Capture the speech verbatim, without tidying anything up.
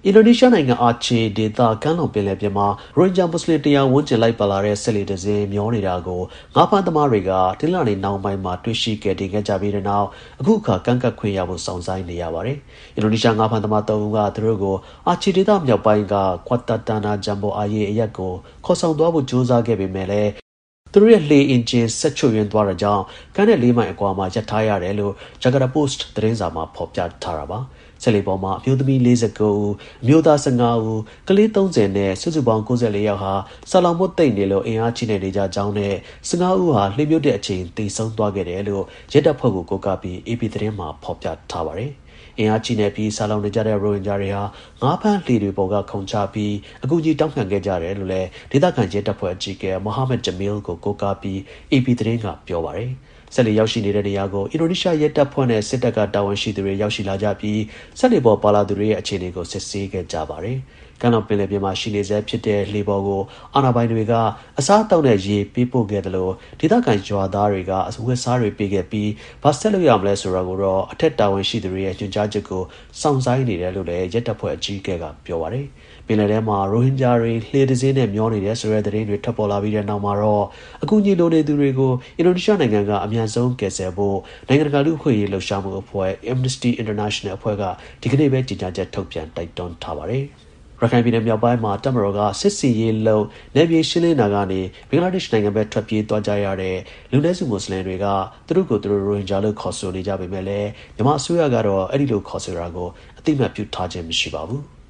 အင်ဒိုနီးရှားနိုင်ငံအာချေဒေသကမ်းလွန်ပင်လယ်ပြင်မှာရိုဟင်ဂျာမွတ်စလင်တရားဝန်းကျင်လိုက်ပါလာတဲ့ဆက်လီတစ်စင်းမျောနေတာကိုငါးဖမ်းသမားတွေကတင်းလာနေနောက်ပိုင်းမှာတွေ့ရှိခဲ့တင်ခဲ့ကြပြီးတဲ့နောက်အခုအခါကန့်ကတ်ခွင့်ရဖို့စောင့်ဆိုင်းနေရပါတယ်။အင်ဒိုနီးရှားငါးဖမ်းသမားသုံးဦးကသူတို့ကိုအာချေဒေသမြောက်ပိုင်းကကွာတာတာနာဂျမ်ဘိုအာယေအရက်ကိုခေါ်ဆောင်သွားဖို့ကြိုးစားခဲ့ပေမဲ့လည်းသူတို့ရဲ့လှေအင်ဂျင်ဆက်ချွတ်ယွင်းသွားတာကြောင့်ကမ်းတဲ့လေးမိုင်အကွာမှာရပ်ထားရတယ်လို့ Jakarta Post သတင်းစာမှာဖော်ပြထားတာပါ။ဆက်လီပေါ်မှာအမျိုးသမီး၄၉ဦးအမျိုးသား၁၅ဦးကလေး၃၀နဲ့စုစုပေါင်း၉၄ယောက်ဟာဆာလောင်မွတ်သိမ့်နေလို့အင်အားကြီးနေကြကြောင်းနဲ့၁၅ဦးဟာလှေမြုပ်တဲ့အချိန်တည်ဆုံးသွားခဲ့တယ်လို့ရဲတပ်ဖွဲ့ကိုကိုးကားပြီး အေပီ သတင်းမှာဖော်ပြထားပါတယ်။အင်အားကြီးနေပြီးဆာလောင်နေကြတဲ့ရိုဟင်ဂျာတွေဟာငါးဖမ်းလှေတွေပေါ်ကခုန်ချပြီးအကူကြီးတောင်းခံခဲ့ကြတယ်လို့လည်းဒေသခံရဲတပ်ဖွဲ့အကြီးအကဲမိုဟာမက်ဂျမီလ်ကိုကိုးကားပြီး အေပီ သတင်းကပြောပါတယ်။ဆက်လက်ရောက်ရှိနေတဲ့နေရာကိုအင်ဒိုနီးရှားရဲတပ်ဖွဲ့နဲ့စစ်တပ်ကတာဝန်ရှိသူတွေရောက်ရှိလာကြပြီးဆက်လက်ပေါ်ပါလာသူတွေရဲ့အခြေအနေကိုစစ်ဆေးခဲ့ကြပါတယ်။ကမ်းလွန်ပင်လယ်ပြင်မှာရှိနေဆဲဖြစ်တဲ့လှေပေါ်ကိုအာဏာပိုင်တွေကအစားအသောက်နဲ့ရေပေးပို့ခဲ့တယ်လို့ဒေသခံရွာသားတွေကအဝတ်စားတွေပေးခဲ့ပြီးဘာဆက်လို့ရမလဲဆိုတာကိုတော့အထက်တာဝန်ရှိသူတွေရဲ့ညွှန်ကြားချက်ကိုစောင့်ဆိုင်းနေတယ်လို့လည်းရဲတပ်ဖွဲ့အကြီးအကဲကပြောပါတယ်။ပင်လယ်ထဲမှာရိုဟင်ဂျာတွေလှေတစ်စင်းနဲ့မျောနေတယ်ဆိုတဲ့သတင်းတွေထွက်ပေါ်လာပြီးတဲ့နောက်မှာတော့အကူအညီလိုနေသူတွေကိုအင်ဒိုနီးရှားနိုင်ငံကအမြန်ဆုံးကယ်ဆယ်ဖို့နိုင်ငံတကာလူ့အခွင့်အရေးလှုပ်ရှားမှုအဖွဲ့ Amnesty International အဖွဲ့ကဒီကနေ့ပဲကြေညာချက်ထုတ်ပြန်တိုက်တွန်းထားပါတယ်။ရခိုင်ပြည်နယ်မြောက်ပိုင်းမှာတပ်မတော်ကစစ်စီရေးလုံးနယ်မြေရှင်းလင်းတာကနေဘင်္ဂလားဒေ့ရှ်နိုင်ငံဘက်ထွက်ပြေးသွားကြရတဲ့လူနည်းစုမွတ်စလင်တွေကသူတို့ကိုသူတို့ရိုဟင်ဂျာလို့ခေါ်ဆိုနေကြပေမဲ့လည်းမြန်မာအစိုးရကတော့အဲ့ဒီလိုခေါ်ဆိုတာကိုအသိအမှတ်ပြုထားခြင်းမရှိပါဘူး။